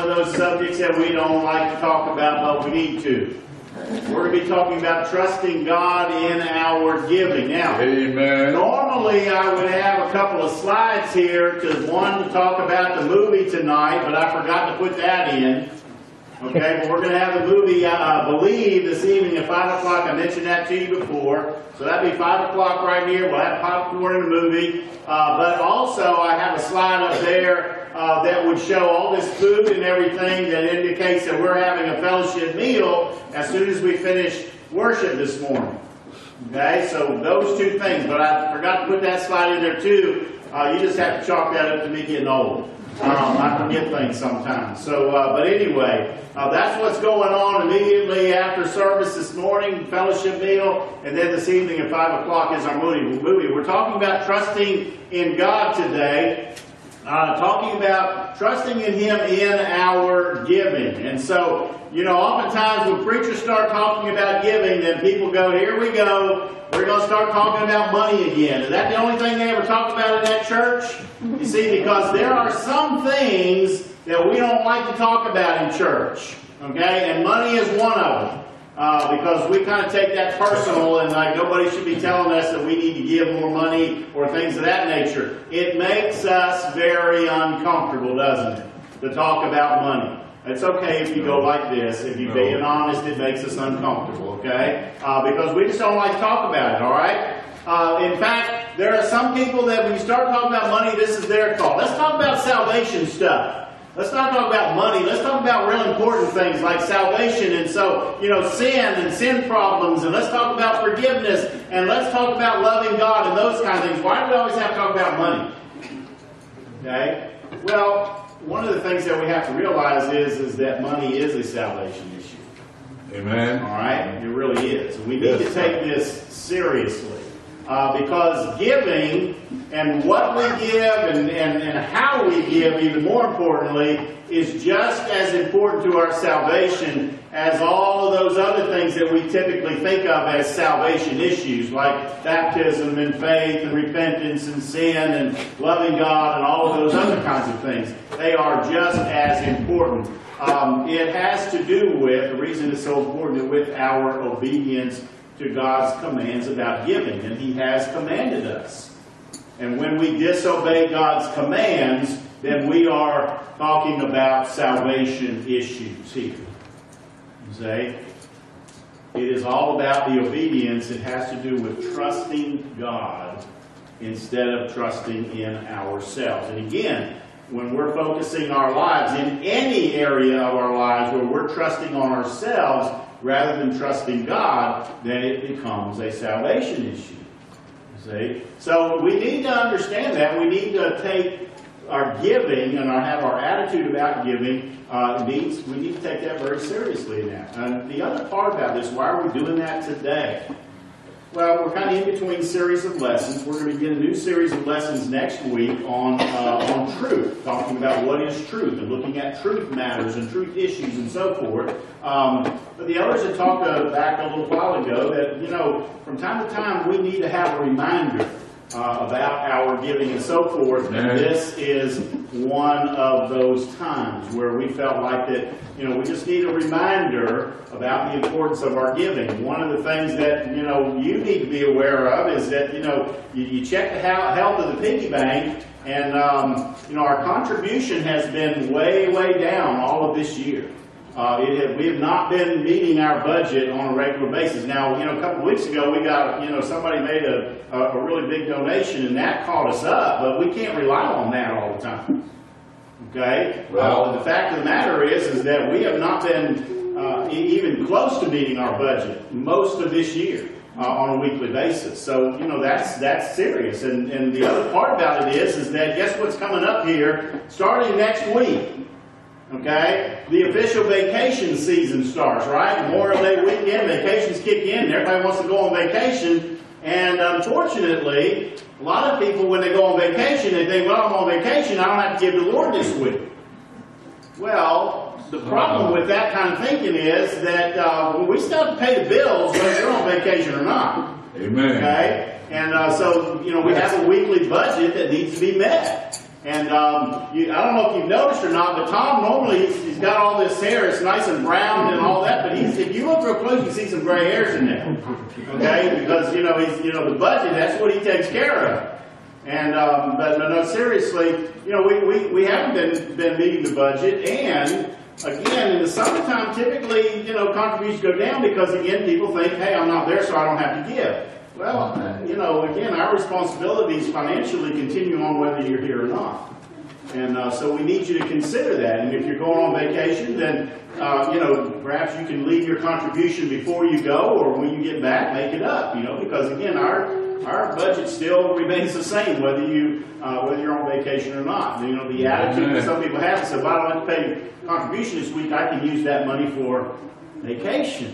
of those subjects that we don't like to talk about, but we need to. We're going to be talking about trusting God in our giving. Now, Amen. Normally I would have a couple of slides here to talk about the movie tonight, but I forgot to put that in. Okay, but we're going to have the movie, I believe, this evening at 5 o'clock. I mentioned that to you before. So that'll be 5 o'clock right here. We'll have popcorn in the movie. But also I have a slide up there that would show all this food and everything that indicates that we're having a fellowship meal as soon as we finish worship this morning. Okay, so those two things. But I forgot to put that slide in there too. You just have to chalk that up to me getting old. I forget things sometimes. So, but anyway, that's what's going on immediately after service this morning, fellowship meal, and then this evening at 5 o'clock is our movie. We're talking about trusting in God today, talking about trusting in Him in our giving. And so, you know, oftentimes when preachers start talking about giving, then people go, here we go. We're going to start talking about money again. Is that the only thing they ever talk about in that church? You see, because there are some things that we don't like to talk about in church. Okay? And money is one of them. Because we kind of take that personal and like nobody should be telling us that we need to give more money or things of that nature. It makes us very uncomfortable, doesn't it? To talk about money. It's okay if you go like this. If you're being honest, it makes us uncomfortable, okay? Because we just don't like to talk about it, all right? In fact, there are some people that when you start talking about money, this is their call. Let's talk about salvation stuff. Let's not talk about money. Let's talk about real important things like salvation and so, you know, sin and sin problems. And let's talk about forgiveness. And let's talk about loving God and those kind of things. Why do we always have to talk about money? Okay? Well, one of the things that we have to realize is that money is a salvation issue. Amen. All right? It really is. We need to take this seriously. Because giving and what we give and how we give, even more importantly, is just as important to our salvation as all of those other things that we typically think of as salvation issues, like baptism and faith and repentance and sin and loving God and all of those other kinds of things. They are just as important. It has to do with, the reason it's so important, with our obedience to God's commands about giving, and He has commanded us. And when we disobey God's commands, then we are talking about salvation issues here. You see? It is all about the obedience. It has to do with trusting God instead of trusting in ourselves. And again, when we're focusing our lives in any area of our lives where we're trusting on ourselves rather than trusting God, then it becomes a salvation issue. See? So we need to understand that. We need to take our giving and have our attitude about giving. We need to take that very seriously now. And the other part about this, why are we doing that today? Well, we're kind of in between series of lessons. We're going to begin a new series of lessons next week on truth, talking about what is truth and looking at truth matters and truth issues and so forth. But the others had talked back a little while ago that, you know, from time to time we need to have a reminder about our giving and so forth. And this is one of those times where we felt like that, you know, we just need a reminder about the importance of our giving. One of the things that, you know, you need to be aware of is that, you know, you check the health of the piggy bank, and, you know, our contribution has been way, way down all of this year. We have not been meeting our budget on a regular basis. Now, you know, a couple of weeks ago, we got, you know, somebody made a really big donation, and that caught us up, but we can't rely on that all the time. Okay? Well, the fact of the matter is that we have not been even close to meeting our budget most of this year on a weekly basis. So, you know, that's serious. And the other part about it is that guess what's coming up here starting next week? Okay, the official vacation season starts, right? Memorial Day weekend, vacations kick in, and everybody wants to go on vacation. And unfortunately, a lot of people, when they go on vacation, they think, well, I'm on vacation, I don't have to give the Lord this week. Well, the problem with that kind of thinking is that we still have to pay the bills whether you're on vacation or not. Amen. Okay? And so, you know, we have a weekly budget that needs to be met. And I don't know if you've noticed or not, but Tom normally, he's got all this hair. It's nice and brown and all that, but if you look real close, you see some gray hairs in there. Okay? Because, he's, the budget, that's what he takes care of. And, but no, seriously, we haven't been meeting the budget. And, again, in the summertime, typically, contributions go down because, again, people think, hey, I'm not there, so I don't have to give. Well, again, our responsibilities financially continue on whether you're here or not. And so we need you to consider that. And if you're going on vacation, then, perhaps you can leave your contribution before you go, or when you get back, make it up, because, again, our budget still remains the same whether you're on vacation or not. The attitude that some people have is, if I don't have to pay contribution this week, I can use that money for vacation.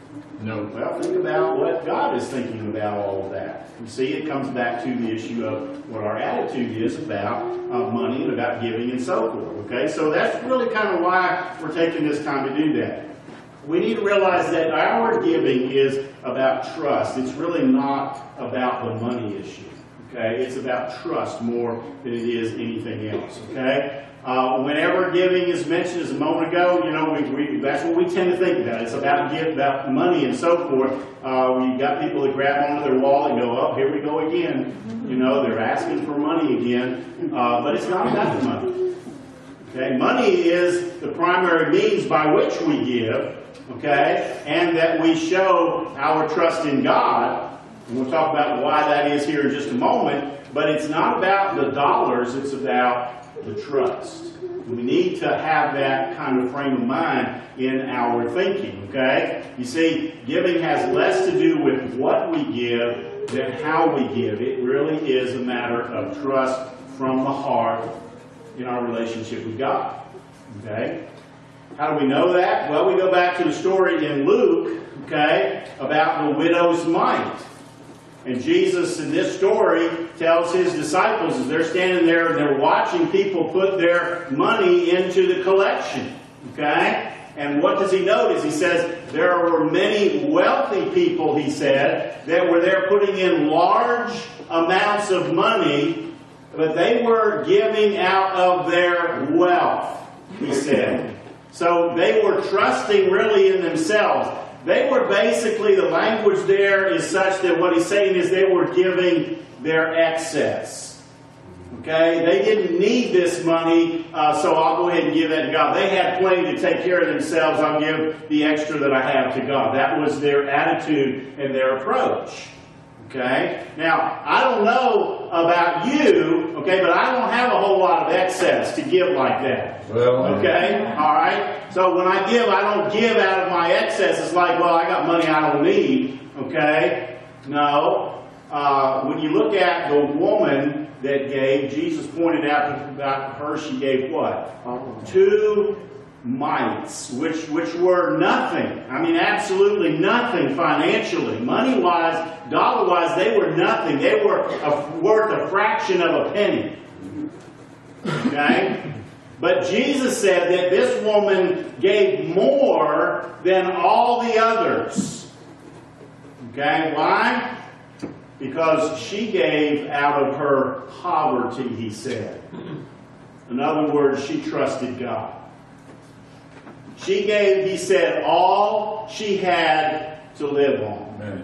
No. Well, think about what God is thinking about all of that. You see, it comes back to the issue of what our attitude is about money and about giving and so forth. Okay, so that's really kind of why we're taking this time to do that. We need to realize that our giving is about trust. It's really not about the money issue. Okay, it's about trust more than it is anything else. Okay. Whenever giving is mentioned, as a moment ago, that's what we tend to think about. It's about money and so forth. You've got people that grab onto their wallet and go, oh, here we go again. They're asking for money again. But it's not about the money. Okay? Money is the primary means by which we give, okay, and that we show our trust in God. And we'll talk about why that is here in just a moment. But it's not about the dollars, it's about the trust. We need to have that kind of frame of mind in our thinking, okay? You see, giving has less to do with what we give than how we give. It really is a matter of trust from the heart in our relationship with God, okay? How do we know that? Well, we go back to the story in Luke, okay, about the widow's mite. And Jesus, in this story, tells his disciples, as they're standing there and they're watching people put their money into the collection. Okay? And what does he notice? He says, there were many wealthy people, he said, that were there putting in large amounts of money, but they were giving out of their wealth, he said. So they were trusting really in themselves. They were basically, the language there is such that what he's saying is they were giving their excess. Okay? They didn't need this money, so I'll go ahead and give that to God. They had plenty to take care of themselves. I'll give the extra that I have to God. That was their attitude and their approach. Okay? Now, I don't know about you, okay, but I don't have a whole lot of excess to give like that. Well, okay? All right? So when I give, I don't give out of my excess. It's like, well, I got money I don't need. Okay? No. When you look at the woman that gave, Jesus pointed out about her, she gave what? 2 mites, which were nothing. I mean, absolutely nothing financially. Money-wise, dollar-wise, they were nothing. They were worth a fraction of a penny. Okay? But Jesus said that this woman gave more than all the others. Okay? Why? Because she gave out of her poverty, he said. In other words, she trusted God. She gave, he said, all she had to live on. Amen.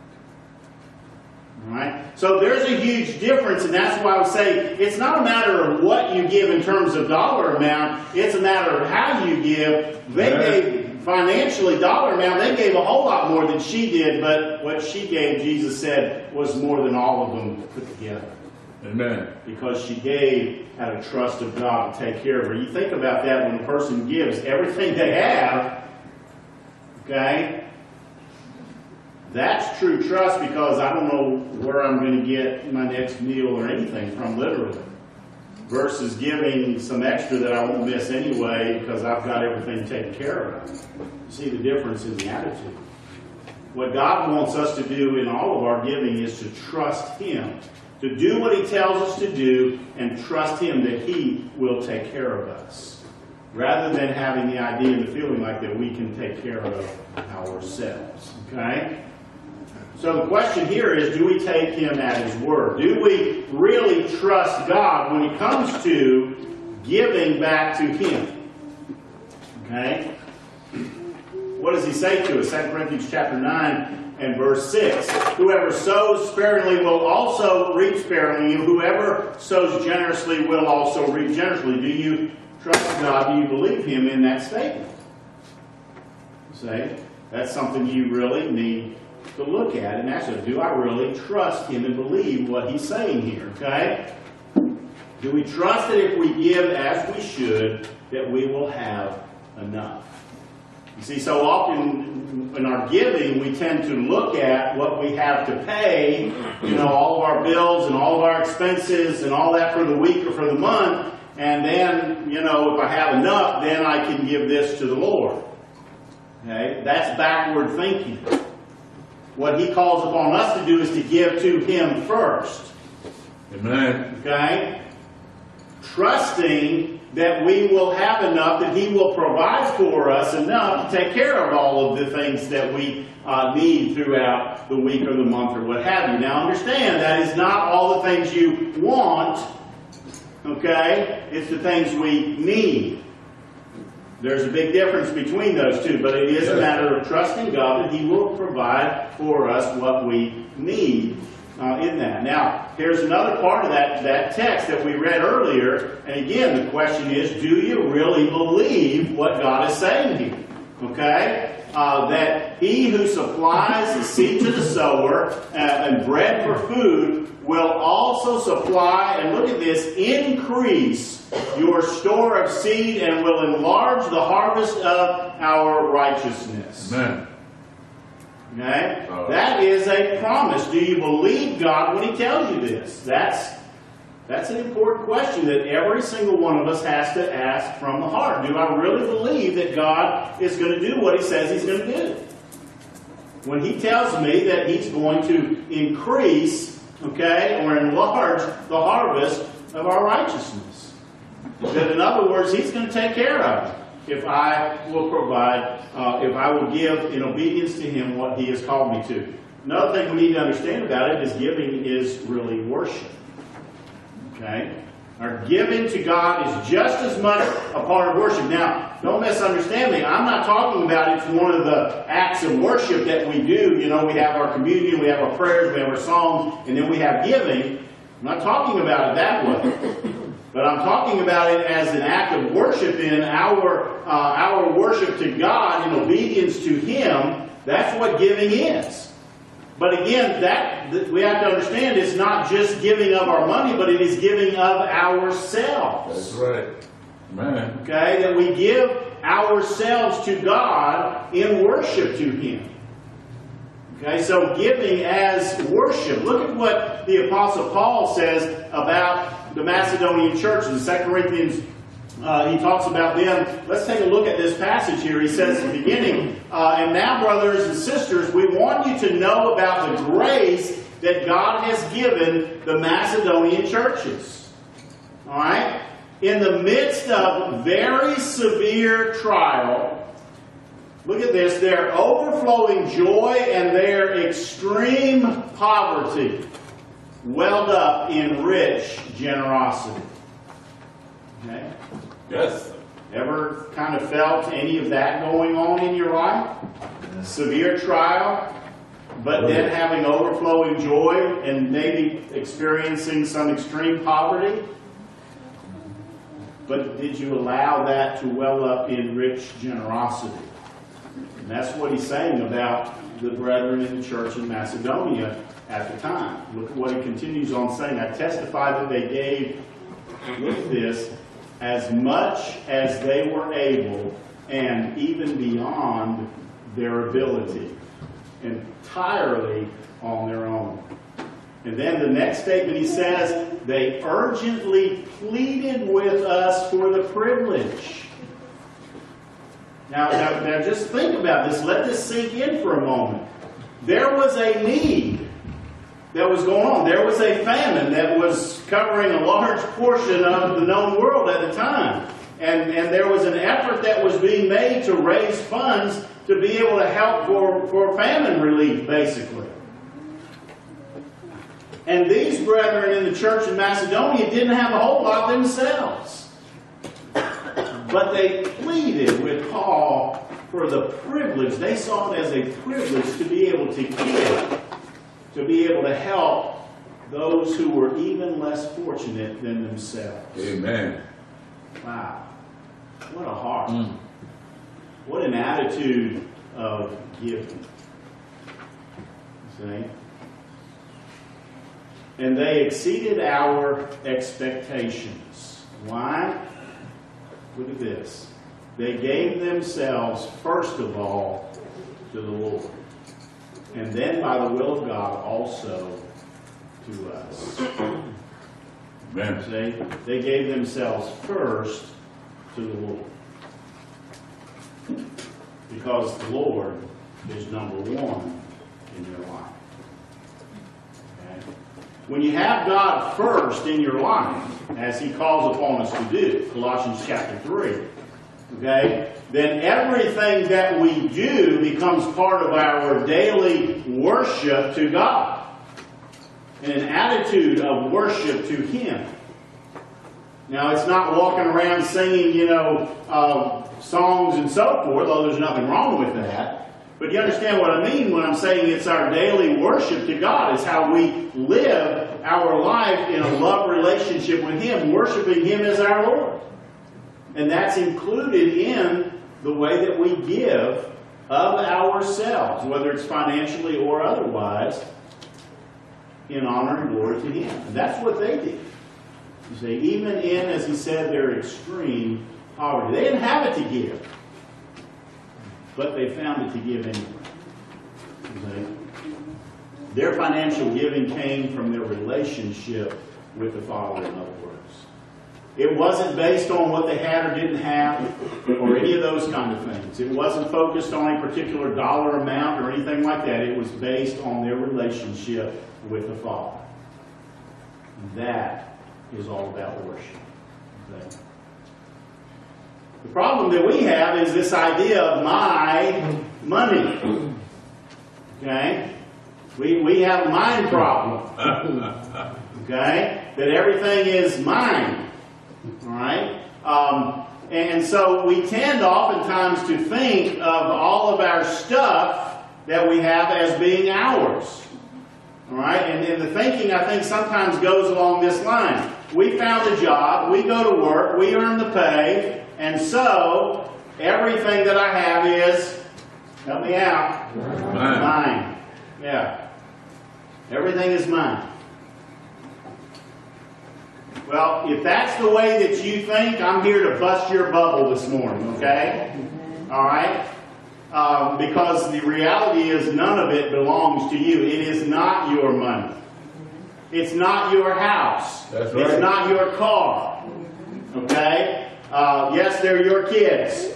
All right? So there's a huge difference, and that's why I would say it's not a matter of what you give in terms of dollar amount. It's a matter of how you give. They gave financially, dollar amount, they gave a whole lot more than she did, but what she gave, Jesus said, was more than all of them put together. Amen. Because she gave out of trust of God to take care of her. You think about that when a person gives everything they have, okay? That's true trust, because I don't know where I'm going to get my next meal or anything from, literally. Versus giving some extra that I won't miss anyway because I've got everything taken care of. You see the difference in the attitude. What God wants us to do in all of our giving is to trust Him. To do what He tells us to do and trust Him that He will take care of us. Rather than having the idea and the feeling like that we can take care of ourselves. Okay? So the question here is, do we take him at his word? Do we really trust God when it comes to giving back to him? Okay? What does he say to us? 2 Corinthians chapter 9 and verse 6. Whoever sows sparingly will also reap sparingly. Whoever sows generously will also reap generously. Do you trust God? Do you believe him in that statement? See? That's something you really need to look at and ask, do I really trust him and believe what he's saying here? Okay? Do we trust that if we give as we should, that we will have enough? You see, so often in our giving, we tend to look at what we have to pay, all of our bills and all of our expenses and all that for the week or for the month, and then, if I have enough, then I can give this to the Lord. Okay? That's backward thinking. What he calls upon us to do is to give to him first. Amen. Okay? Trusting that we will have enough, that he will provide for us enough to take care of all of the things that we need throughout the week or the month or what have you. Now understand, that is not all the things you want. Okay? It's the things we need. There's a big difference between those two, but it is a matter of trusting God that he will provide for us what we need in that. Now, here's another part of that text that we read earlier, and again, the question is, do you really believe what God is saying here? Okay? That he who supplies the seed to the sower and bread for food will also supply, and look at this, increase your store of seed and will enlarge the harvest of our righteousness. Amen. Okay? That is a promise. Do you believe God when he tells you this? That's an important question that every single one of us has to ask from the heart. Do I really believe that God is going to do what he says he's going to do? When he tells me that he's going to increase, or enlarge the harvest of our righteousness. That in other words, he's going to take care of it if I will provide, if I will give in obedience to him what he has called me to. Another thing we need to understand about it is giving is really worship. Okay? Our giving to God is just as much a part of worship. Now, don't misunderstand me. I'm not talking about it's one of the acts of worship that we do. We have our communion, we have our prayers, we have our songs, and then we have giving. I'm not talking about it that way. But I'm talking about it as an act of worship in our worship to God in obedience to him. That's what giving is. But again, that we have to understand it's not just giving of our money, but it is giving of ourselves. That's right. Amen. Okay, that we give ourselves to God in worship to him. Okay, so giving as worship. Look at what the Apostle Paul says about the Macedonian churches. In 2 Corinthians, he talks about them. Let's take a look at this passage here. He says at the beginning, and now, brothers and sisters, we want you to know about the grace that God has given the Macedonian churches. All right? In the midst of very severe trial, look at this, their overflowing joy and their extreme poverty welled up in rich generosity. Okay? Yes. Ever kind of felt any of that going on in your life? Severe trial, but then having overflowing joy and maybe experiencing some extreme poverty? But did you allow that to well up in rich generosity? And that's what he's saying about the brethren in the church in Macedonia at the time. Look at what he continues on saying. I testify that they gave, look at this, as much as they were able and even beyond their ability, entirely on their own. And then the next statement he says, they urgently pleaded with us for the privilege. Now just think about this. Let this sink in for a moment. There was a need that was going on. There was a famine that was covering a large portion of the known world at the time. And there was an effort that was being made to raise funds to be able to help for famine relief, basically. And these brethren in the church in Macedonia didn't have a whole lot themselves. But they pleaded with Paul for the privilege. They saw it as a privilege to be able to give, to be able to help those who were even less fortunate than themselves. Amen. Wow. What a heart. What an attitude of giving. See? And they exceeded our expectations. Why? Look at this. They gave themselves, first of all, to the Lord. And then, by the will of God, also to us. Amen. See? They gave themselves first to the Lord. Because the Lord is number one in your life. Okay? When you have God first in your life, as He calls upon us to do, Colossians chapter 3, okay, then everything that we do becomes part of our daily worship to God. And an attitude of worship to Him. Now, it's not walking around singing, songs and so forth, though there's nothing wrong with that. But you understand what I mean when I'm saying it's our daily worship to God. It's how we live our life in a love relationship with Him, worshiping Him as our Lord. And that's included in the way that we give of ourselves, whether it's financially or otherwise, in honor and glory to Him. And that's what they did. You see, even in, as he said, their extreme poverty. They didn't have it to give, but they found it to give anyway. You see? Their financial giving came from their relationship with the Father, in other words. It wasn't based on what they had or didn't have, or any of those kind of things. It wasn't focused on a particular dollar amount or anything like that. It was based on their relationship with the Father. That is all about worship. Okay? The problem that we have is this idea of my money. Okay? We have a mind problem. Okay? That everything is mine. Alright? And so we tend oftentimes to think of all of our stuff that we have as being ours. Alright? And the thinking, I think, sometimes goes along this line. We found a job, we go to work, we earn the pay, and so everything that I have is, help me out, mine. Yeah. Everything is mine. Well, if that's the way that you think, I'm here to bust your bubble this morning, okay? Alright? Because the reality is none of it belongs to you. It is not your money. It's not your house. That's right. It's not your car. Okay? Yes, they're your kids.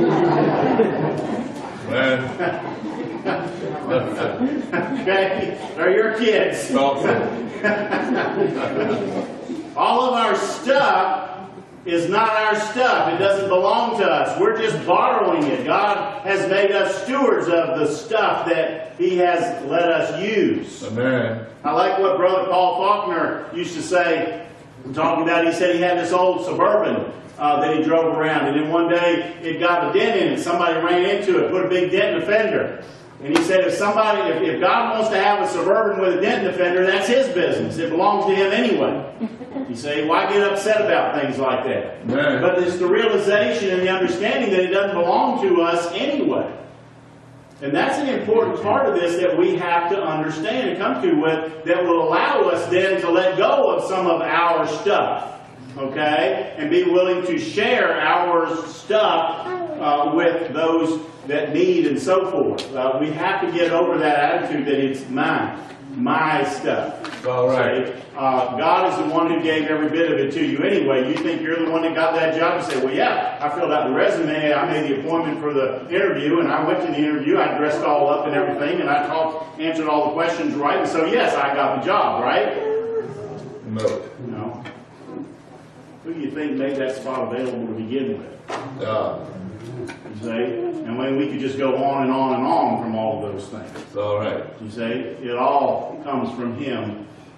Man. Okay? They're your kids. All of our stuff is not our stuff. It doesn't belong to us. We're just borrowing it. God has made us stewards of the stuff that He has let us use. Amen. I like what Brother Paul Faulkner used to say, talking about, he said he had this old Suburban that he drove around, and then one day it got a dent in it. Somebody ran into it, put a big dent in the fender. And he said, if God wants to have a Suburban with a dent in the fender, that's His business. It belongs to Him anyway. You say, why get upset about things like that? Right. But it's the realization and the understanding that it doesn't belong to us anyway. And that's an important part of this that we have to understand and come to with, that will allow us then to let go of some of our stuff. Okay? And be willing to share our stuff with those that need and so forth. We have to get over that attitude that it's mine. My stuff. All right. God is the one who gave every bit of it to you anyway. You think you're the one that got that job and say, well, yeah, I filled out the resume, I made the appointment for the interview, and I went to the interview, I dressed all up and everything, and I answered all the questions right, and so yes, I got the job, right? No. No. Who do you think made that spot available to begin with? You see? And when we could just go on and on and on from all of those things. It's all right. You see? It all comes from Him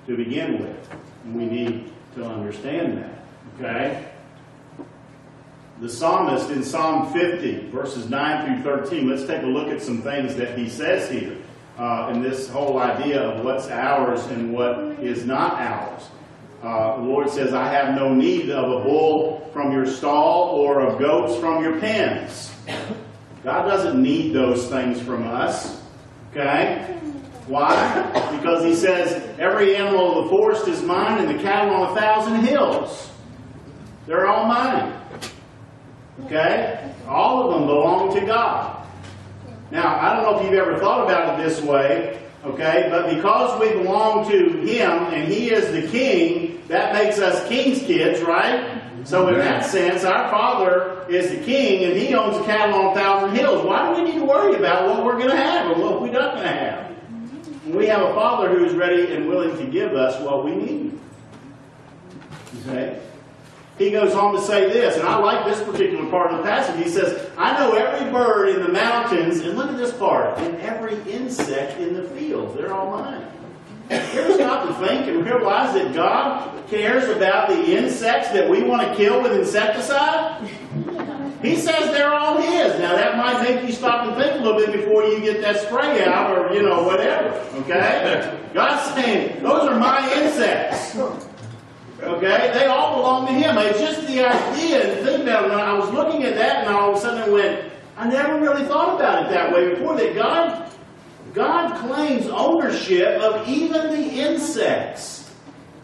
to begin with. And we need to understand that. Okay? The psalmist in Psalm 50, verses 9 through 13, let's take a look at some things that he says here in this whole idea of what's ours and what is not ours. The Lord says, I have no need of a bull from your stall or of goats from your pens. God doesn't need those things from us. Okay? Why? Because he says, every animal of the forest is mine and the cattle on 1,000 hills. They're all mine. Okay? All of them belong to God. Now, I don't know if you've ever thought about it this way, okay, but because we belong to Him and He is the King, that makes us King's kids, right? So in that sense, our Father is the King and He owns the cattle on 1,000 hills. Why do we need to worry about what we're going to have or what we're not going to have? We have a Father who is ready and willing to give us what we need. Okay? He goes on to say this, and I like this particular part of the passage. He says, I know every bird in the mountains, and look at this part, and every insect in the fields. They're all mine. You ever stop to think and realize that God cares about the insects that we want to kill with insecticide? He says they're all His. Now that might make you stop and think a little bit before you get that spray out or, whatever. Okay? God's saying, those are my insects. Okay? They all belong to Him. It's just the idea, and think about it, when I was looking at that and all of a sudden I went, I never really thought about it that way before, that God claims ownership of even the insects.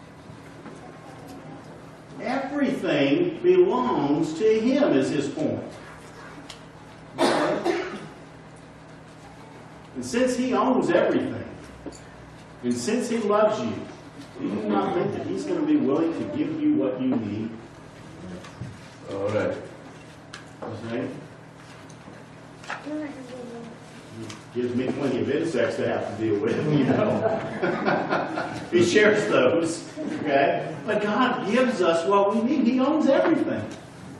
Everything belongs to Him is his point. Okay? And since He owns everything, and since He loves you, do you not think that He's going to be willing to give you what you need? All right. Okay? He gives me plenty of insects to have to deal with, He shares those. Okay? But God gives us what we need. He owns everything.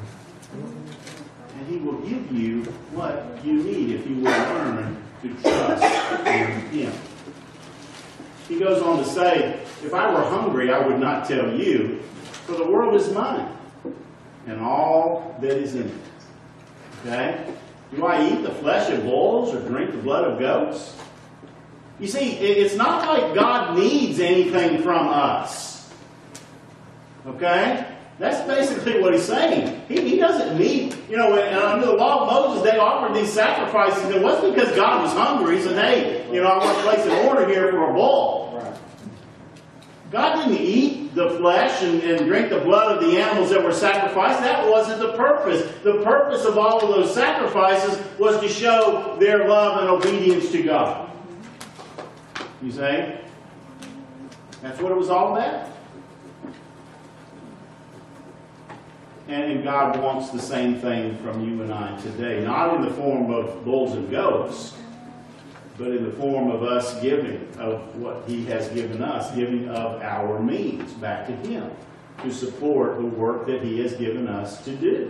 And He will give you what you need if you will learn to trust in Him. He goes on to say, if I were hungry, I would not tell you, for the world is mine, and all that is in it. Okay? Do I eat the flesh of bulls or drink the blood of goats? You see, it's not like God needs anything from us. Okay? That's basically what He's saying. He doesn't need, under the law of Moses, they offered these sacrifices, and it wasn't because God was hungry. He said, hey, I want to place an order here for a bull. God didn't eat the flesh and drink the blood of the animals that were sacrificed. That wasn't the purpose. The purpose of all of those sacrifices was to show their love and obedience to God. You see? That's what it was all about. And God wants the same thing from you and I today. Not in the form of bulls and goats, but in the form of us giving of what He has given us, giving of our means back to Him to support the work that He has given us to do.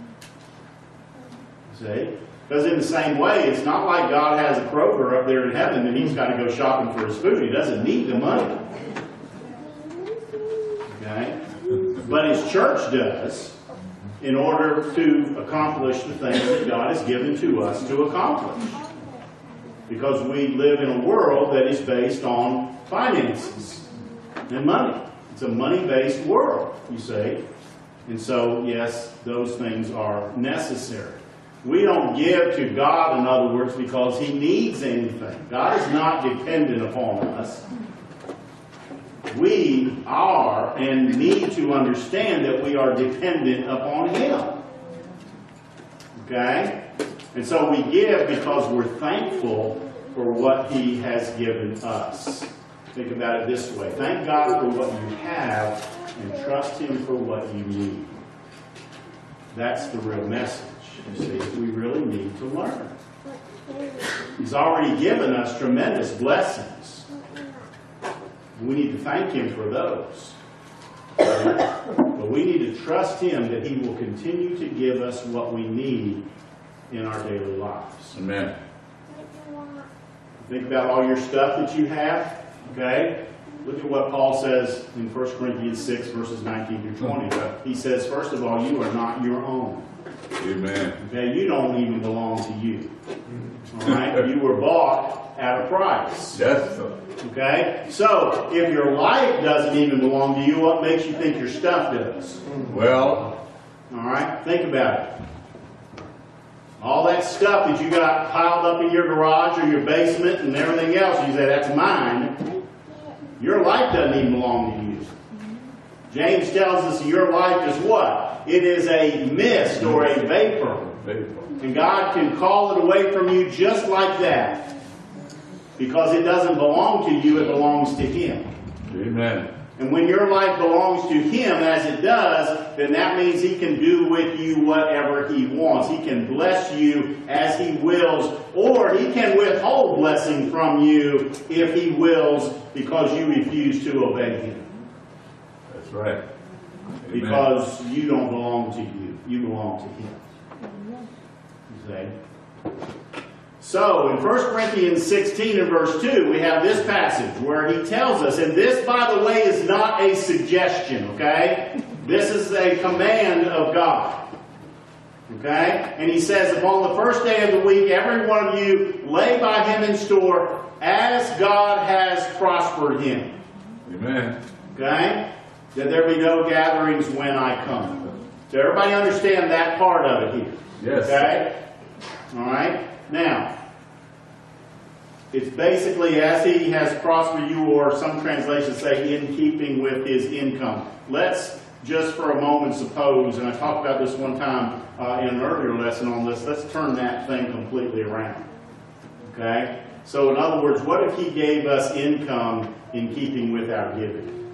See? Because in the same way, it's not like God has a Kroger up there in heaven and He's got to go shopping for His food. He doesn't need the money. Okay? But His church does, in order to accomplish the things that God has given to us to accomplish. Because we live in a world that is based on finances and money. It's a money-based world, you see. And so, yes, those things are necessary. We don't give to God, in other words, because He needs anything. God is not dependent upon us. We are and need to understand that we are dependent upon Him. Okay? And so we give because we're thankful for what He has given us. Think about it this way. Thank God for what you have and trust Him for what you need. That's the real message, you see, that we really need to learn. He's already given us tremendous blessings. We need to thank Him for those. But we need to trust Him that He will continue to give us what we need in our daily lives. Amen. Think about all your stuff that you have, okay? Look at what Paul says in 1 Corinthians 6, verses 19 through 20. He says, first of all, you are not your own. Amen. Okay, you don't even belong to you. All right? You were bought at a price. Yes. Okay? So, if your life doesn't even belong to you, what makes you think your stuff does? Well. All right? Think about it. All that stuff that you got piled up in your garage or your basement and everything else, you say, that's mine. Your life doesn't even belong to you. James tells us your life is what? It is a mist or a vapor. And God can call it away from you just like that. Because it doesn't belong to you, it belongs to Him. Amen. And when your life belongs to Him, as it does, then that means He can do with you whatever He wants. He can bless you as He wills, or He can withhold blessing from you if He wills, because you refuse to obey Him. That's right. Amen. Because you don't belong to you. You belong to Him. You see? So, in 1 Corinthians 16 and verse 2, we have this passage where he tells us, and this, by the way, is not a suggestion, okay? This is a command of God. Okay? And he says, upon the first day of the week, every one of you lay by him in store as God has prospered him. Amen. Okay? That there be no gatherings when I come. So everybody understand that part of it here. Yes. Okay? Alright? Now, it's basically as he has prospered you, or some translations say in keeping with his income. Let's just for a moment suppose, and I talked about this one time in an earlier lesson on this, let's turn that thing completely around. Okay? So in other words, what if he gave us income in keeping with our giving?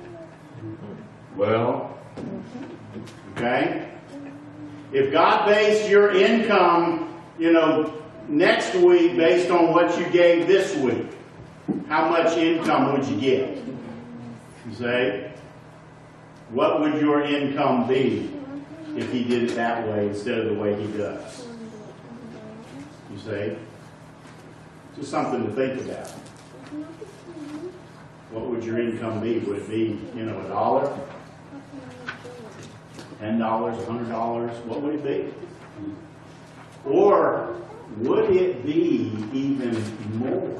Well. Okay? If God based your income, next week based on what you gave this week, how much income would you get? You say, what would your income be if he did it that way instead of the way he does? You say, just something to think about. What would your income be? Would it be, $1? $10? $100? What would it be? Or would it be even more?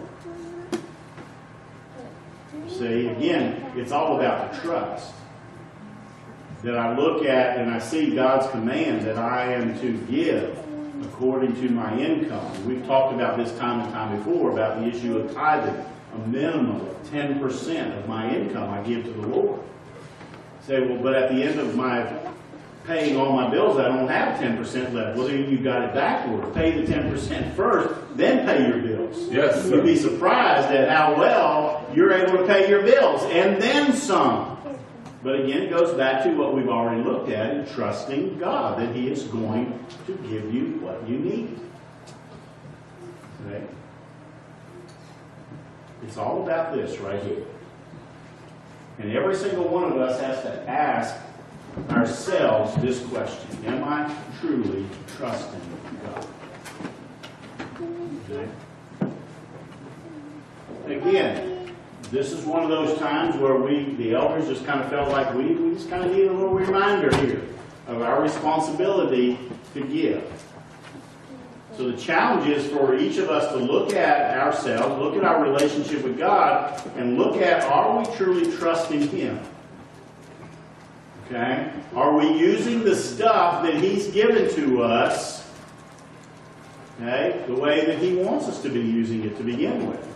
You see, again, it's all about the trust. That I look at and I see God's command that I am to give according to my income. We've talked about this time and time before about the issue of tithing. A minimum of 10% of my income I give to the Lord. You say, well, but at the end of my paying all my bills, I don't have 10% left. Well, then you've got it backward. Pay the 10% first, then pay your bills. Yes, sir. You'd be surprised at how well you're able to pay your bills, and then some. But again, it goes back to what we've already looked at in trusting God, that He is going to give you what you need. Okay? It's all about this right here. And every single one of us has to ask ourselves this question: am I truly trusting God? Okay. Again, this is one of those times where the elders just kind of felt like we just kind of need a little reminder here of our responsibility to give. So the challenge is for each of us to look at ourselves, look at our relationship with God, and look at, are we truly trusting Him? Okay? Are we using the stuff that He's given to us, okay, the way that He wants us to be using it to begin with?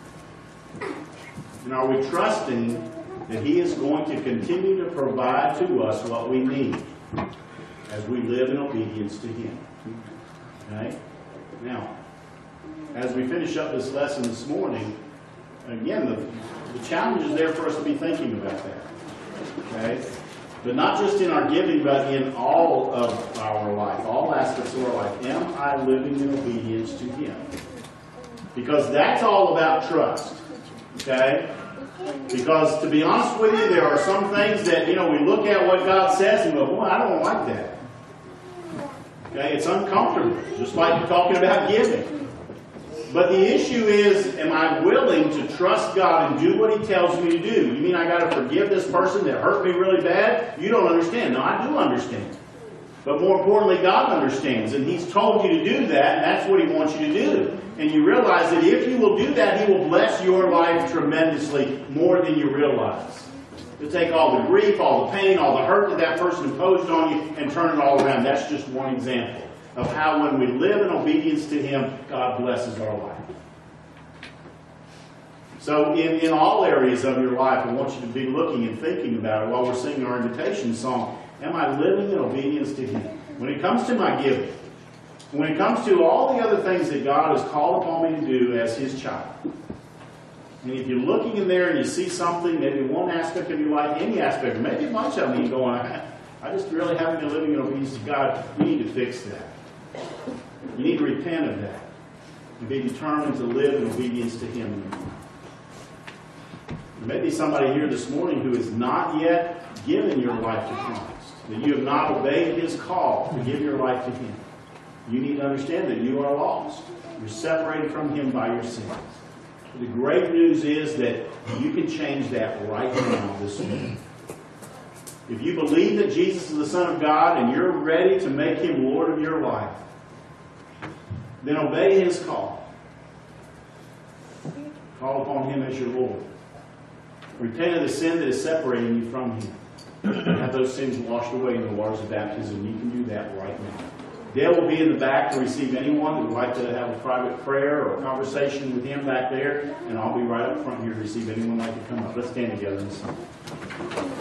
And are we trusting that He is going to continue to provide to us what we need as we live in obedience to Him? Okay? Now, as we finish up this lesson this morning, again, the challenge is there for us to be thinking about that. Okay? But not just in our giving, but in all of our life, all aspects of our life. Am I living in obedience to Him? Because that's all about trust. Okay? Because to be honest with you, there are some things that, we look at what God says and go, boy, I don't like that. Okay? It's uncomfortable. Just like talking about giving. But the issue is, am I willing to trust God and do what He tells me to do? You mean I got to forgive this person that hurt me really bad? You don't understand. No, I do understand. But more importantly, God understands, and He's told you to do that, and that's what He wants you to do. And you realize that if you will do that, He will bless your life tremendously, more than you realize. To take all the grief, all the pain, all the hurt that that person imposed on you, and turn it all around. That's just one example of how when we live in obedience to Him, God blesses our life. So in all areas of your life, I want you to be looking and thinking about it while we're singing our invitation song. Am I living in obedience to Him? When it comes to my giving, when it comes to all the other things that God has called upon me to do as His child, and if you're looking in there and you see something, maybe one aspect of your life, any aspect, maybe a bunch of them, and you're going, I just really haven't been living in obedience to God, you need to fix that. You need to repent of that and be determined to live in obedience to Him. There may be somebody here this morning who has not yet given your life to Christ, that you have not obeyed His call to give your life to Him. You need to understand that you are lost. You're separated from Him by your sins. The great news is that you can change that right now this morning. If you believe that Jesus is the Son of God and you're ready to make Him Lord of your life, then obey His call. Call upon Him as your Lord. Repent of the sin that is separating you from Him. Have those sins washed away in the waters of baptism. You can do that right now. Dale will be in the back to receive anyone who would like to have a private prayer or a conversation with him back there. And I'll be right up front here to receive anyone who would like to come up. Let's stand together and sing.